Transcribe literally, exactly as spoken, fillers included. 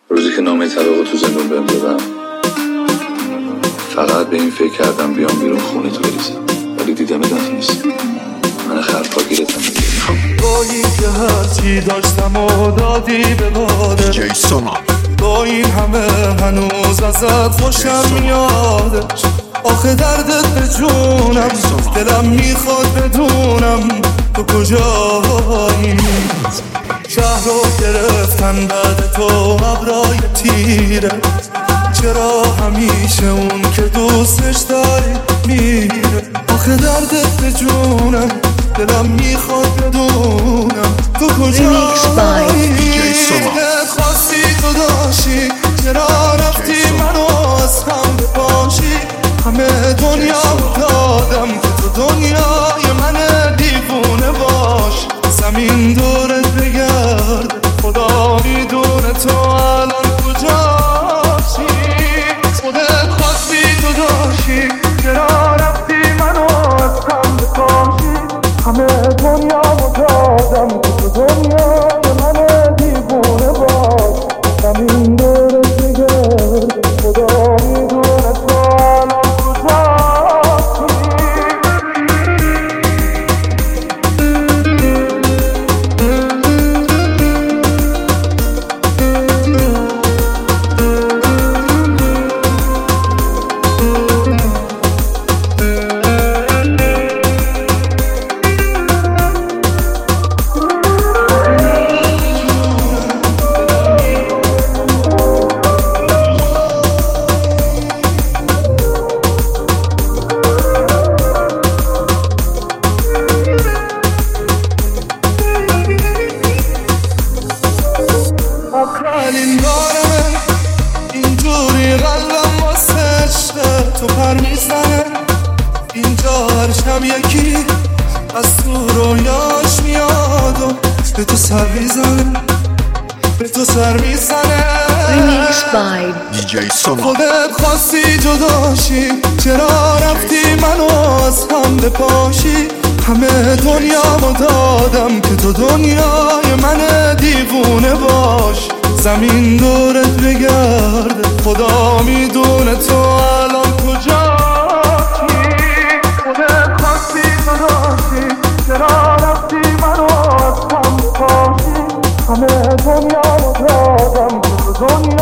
روزی که نامه طلاق تو زندون بهم دادم فقط به این فکر کردم بیام بیرون خونه تو بریزم، ولی دیدم نتونستم. من خرپا گیرتم با این که هرچی داشتم و دادی به باده، دیجی سونا با این همه هنوز ازت خوشم میاده. آخه دردت به جونم، دلم میخواد بدونم تو کجایی. شهر رو گرفتن بعد تو ابرای تیره، چرا همیشه اون که دوستش داری میره. آخه دردت به جونم، دلم میخواد بدونم تو کجایی. دلت خواستی تو داشتی، چرا رفتی منو از هم بپاشی. همه دنیا دادم که تو دنیای من دیوونه باش. زمین دورت بگرد، خدا میدونه تو الان کجاشی. خودت خواستی تو داشتی، چرا رفتی منو از هم بپاشی. همه دنیا دادم که تو دنیای من دیوونه باش. زمین دورت بگرد، خدا میدونه تو الان آخرین بارمه اینجوری قلبم واسه عشق تو پر میزنه. اینجا هر شب یکی از تو رویاش میاد و به تو سر میزنه، به تو سر میزنه. دیجی سونا خودت خواستی جداشی، چرا رفتی منو از هم بپاشی. همه دنیا دادم که تو دنیای من دیوونه باش. زمین دورت بگرد، خدا میدونه تو الان کجایی. خودت خواستی تو داشتی، چرا رفتی منو از هم بپاشی. همه دنیا دادم که تو دنیا